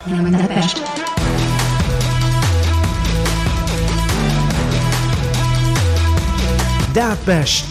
Nimmen dat best. Dat best.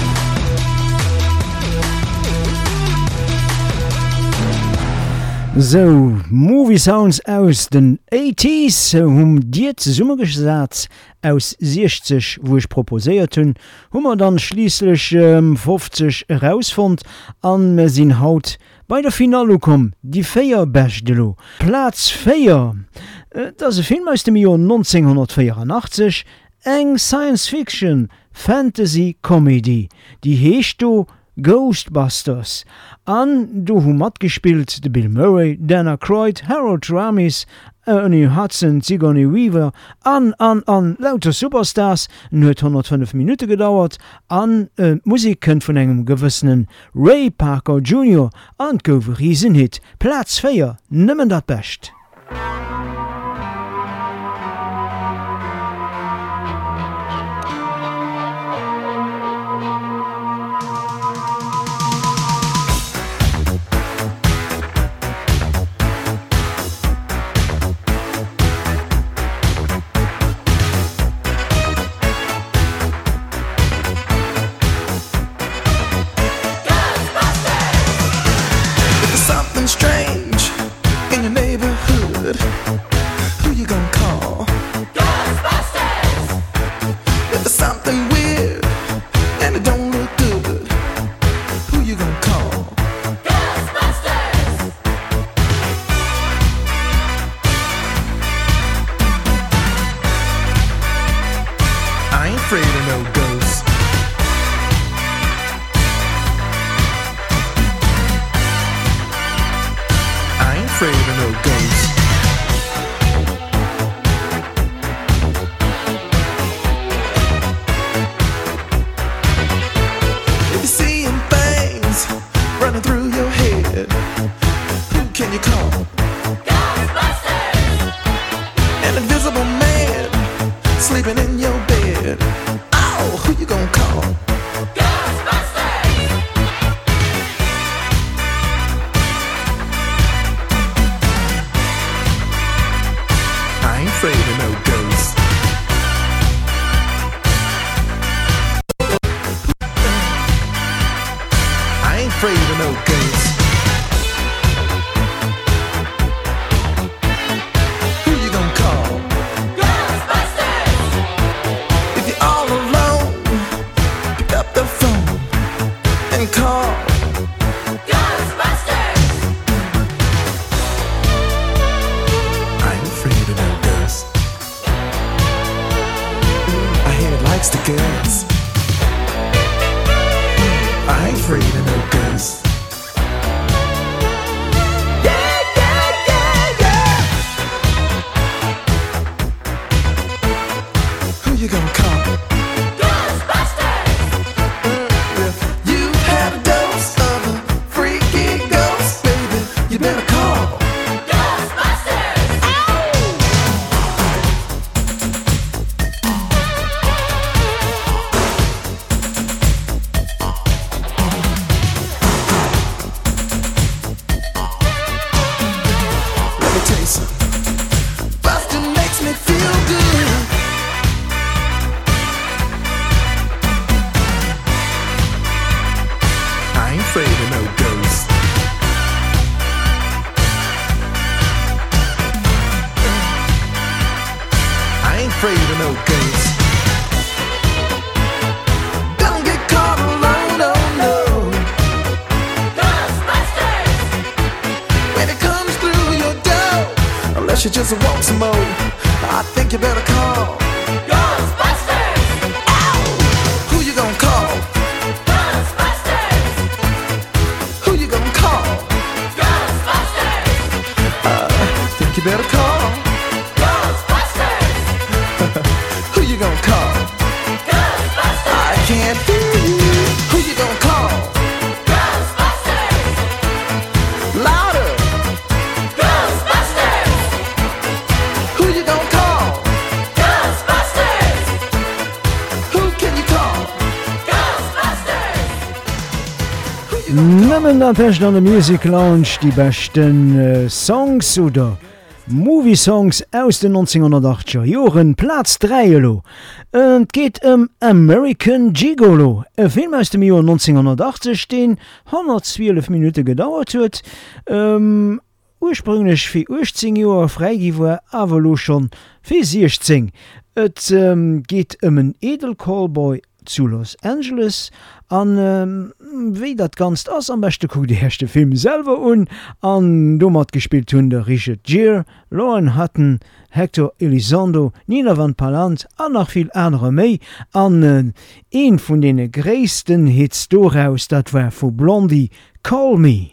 So, Movie Sounds aus den 80s Dir Summegesatz aus 60, wo ich proposiert hun, hummer dann schließlich 50 herausfund an me sinn haut bei der Finale kom die Feierbestelo. Platz 4. Das ist ein Film aus dem Jahr 1984, eng Science-Fiction Fantasy-Comedy, die heescht do Ghostbusters. An du hu mat gespielt de Bill Murray, Dan Aykroyd, Harold Ramis, Ernie Hudson, Sigourney Weaver, an lauter Superstars, nur 105 Minuten gedauert, an Musiken von engem gewissenen Ray Parker Jr. an gouf Riesenhit. Platz 4, nimmen dat best. You just want some more. I think you better call Ghostbusters. Ow! Who you gonna call? Ghostbusters. Who you gonna call? Ghostbusters. Think you better call Ghostbusters. Who you gonna call? Ghostbusters. I can't hear you. Who you gonna call? Ghostbusters. Louder. Nimmen der Pech an der Music Lounge die besten Songs oder Movie-Songs aus den 1980er Joren Platz 3 geht American Gigolo, ein Film aus dem Jahr 1980, den 112 Minuten gedauert hat. Ursprünglich für 18 Jahre freigegeben, aber schon für 16. Es geht einen Edel-Callboy zu Los Angeles an wie dat ganz ass am beste guck die erste Film selber an dummer gespielt hun der Richard Gere, Lauren Hutton, Hector Elizondo, Nina Van Palant an noch viel andere méi an een von den gräessten Hits daraus dat war vu Blondie Call Me.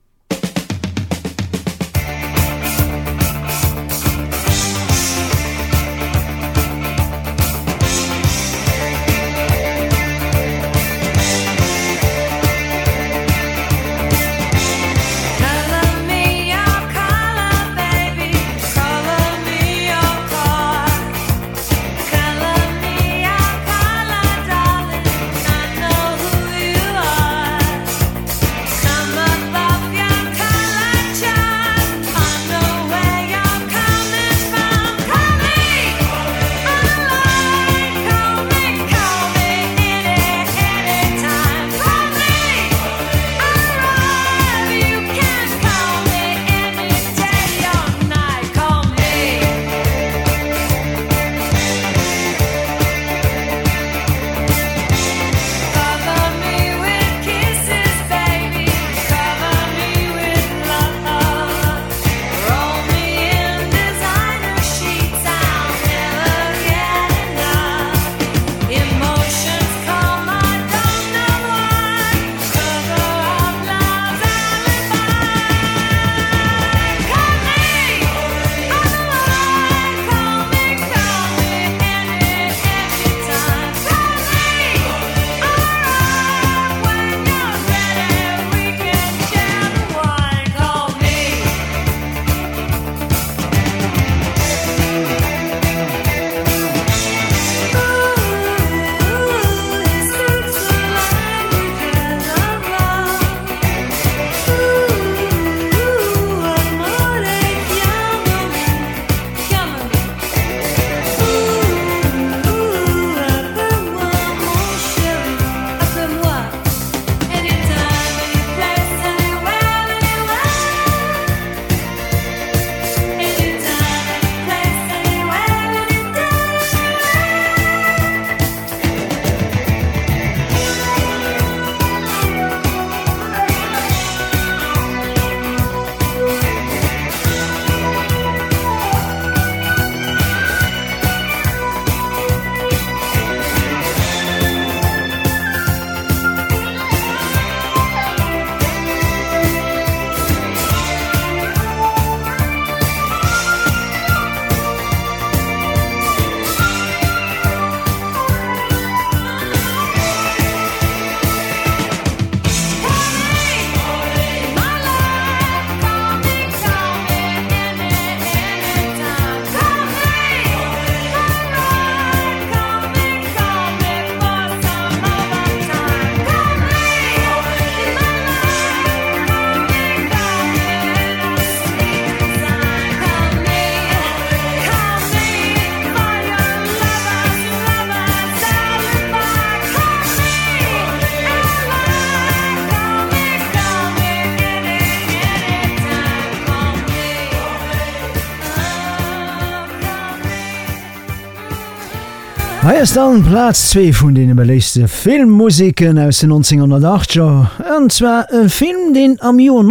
Heiers dann Platz 2 vun den belegste Filmmusiken aus den 1980er. Und zwar ein Film, den am Jahr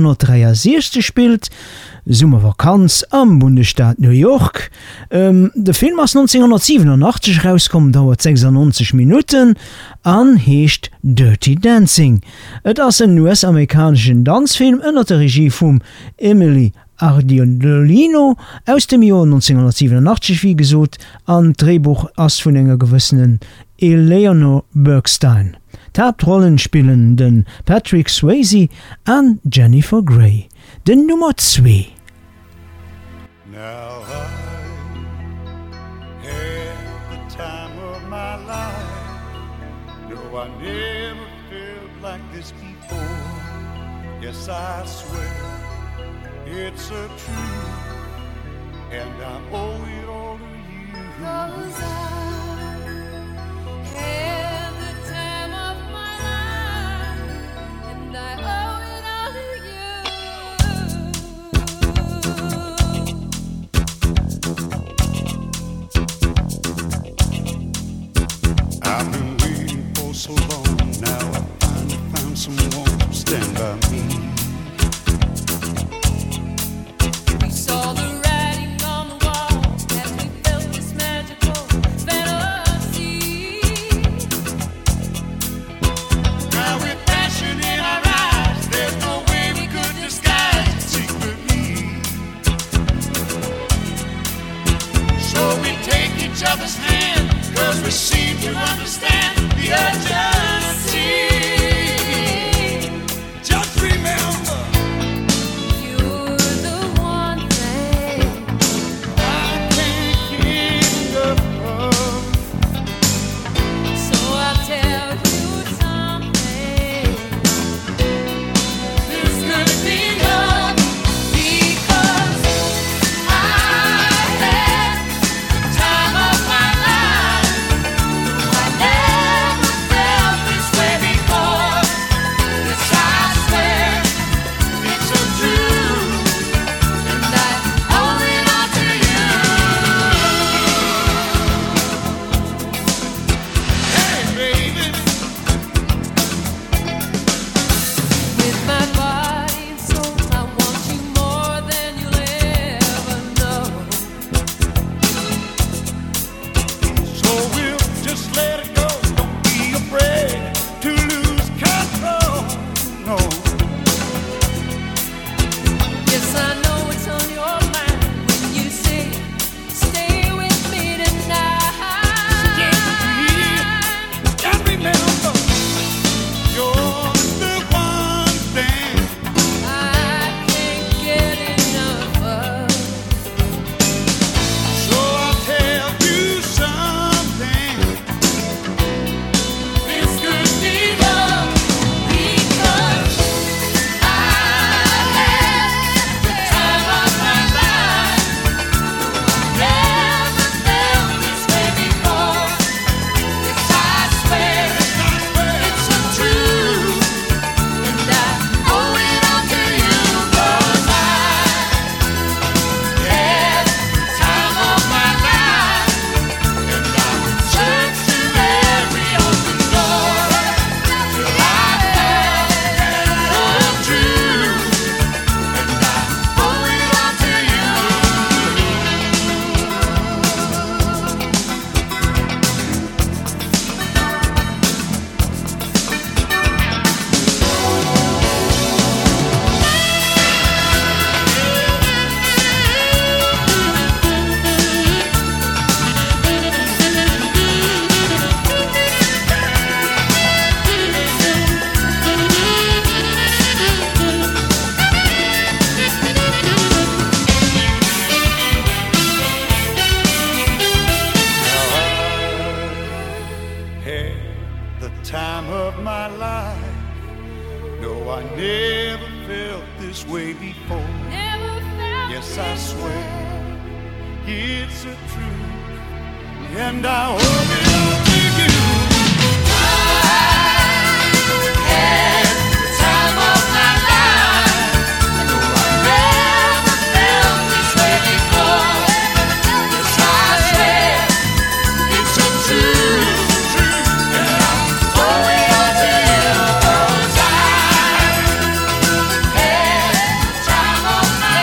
1963 spielt, Sommervakanz am Bundesstaat New York. Der Film aus 1987 rauskommt, dauert 96 Minuten an heescht Dirty Dancing. Et ass ein US-amerikanischen Tanzfilm unter der Regie von Emily Ardiolino aus dem Jahr 1987 wie gesot an Drehbuch ass vun enger gewissenen Eleanor Bergstein. Hauptrollen spielen den Patrick Swayze an Jennifer Grey. Den Nummer 2. Now I had the time of my life. No, I never felt like this before. Yes, I swear it's a truth. and I owe it all to you. 'Cause I had the time of my life, and I owe it all to you. I've been waiting for so long, now I finally found someone to stand by me. We saw the writing on the wall as we felt this magical fantasy. Now with passion in our eyes, there's no way we could disguise it secretly. So we take each other's hand, 'cause we seem to understand the urgency. Just remember, You're the one thing I can't get enough of. so I'll tell you something. This could be love, Because I had the time of my life. I never felt this way before. Yes, I swear it's so true. and I owe it all to you. Hey, baby, With my body and soul, I want you more than you'll ever know. so we'll just let it go. Don't be afraid to lose control. No, Yes, I know it's on your mind when you say, stay with me tonight. and remember, you're the one thing I can't get enough of. So I'll tell you something. This could be love, Because I had the time of my life. Never felt this way before. Yes, I swear it's so true, and I owe it all to you. 'Cause I had the time of my life, and I searched through every open door till I found the truth, and I owe it all to you. had the time of my life. No, I never felt this way before. Never felt Yes, I this swear. way. It's a truth, and I owe it all to you. Had the time of my life. Never felt this way before. Yes, I swear It's a truth, and I owe it all to you. 'Cause I had the time of my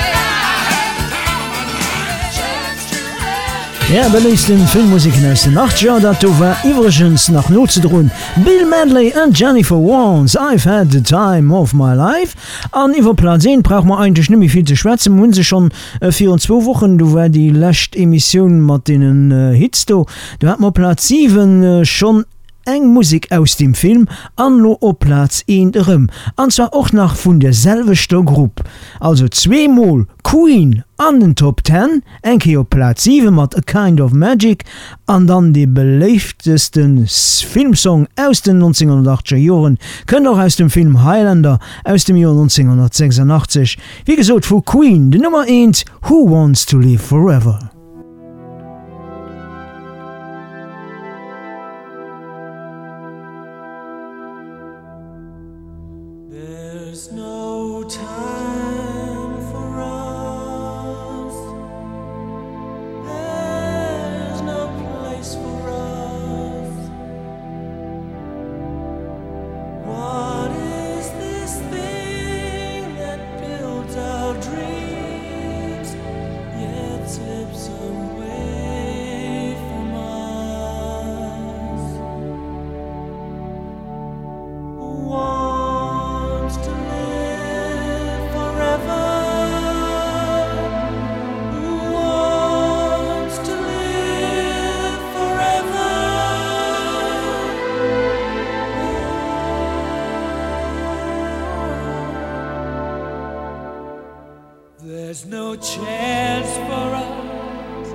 life. Ja, beleisten Filmmusiken aus den 80er, dat war iwwergens nach Notzedroen. Bill Medley and Jennifer Warnes, I've had the time of my life. An iwwer Platz 1 brauch man eigentlich nimmi viel zu schwätzen, hun se schon 4 Wochen, du war die lächt Emission mat denen Hits do. Du hat man Platz 7 schon eng Musik aus dem Film an lo op Platz 1 rëm, anzwer och nach vun derselvechter Grupp. Also 2-mal Queen an den Top 10, enke op Platz 7 mat A Kind of Magic, an dann de beleeftesten Filmsong aus den 1980er Joren kënnt auch aus dem Film Highlander aus dem Jahr 1986. Wie gesot vu Queen, de Nummer 1, Who Wants to Live Forever? There's no time for us. There's no place for us. What is this thing that builds our dreams yet slips away from us? Wants to live forever. Who wants to live forever? There's no chance for us.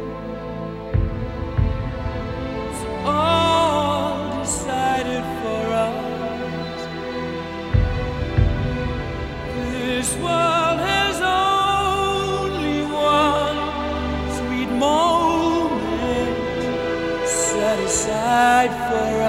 It's all decided for us. This world has only one sweet moment set aside for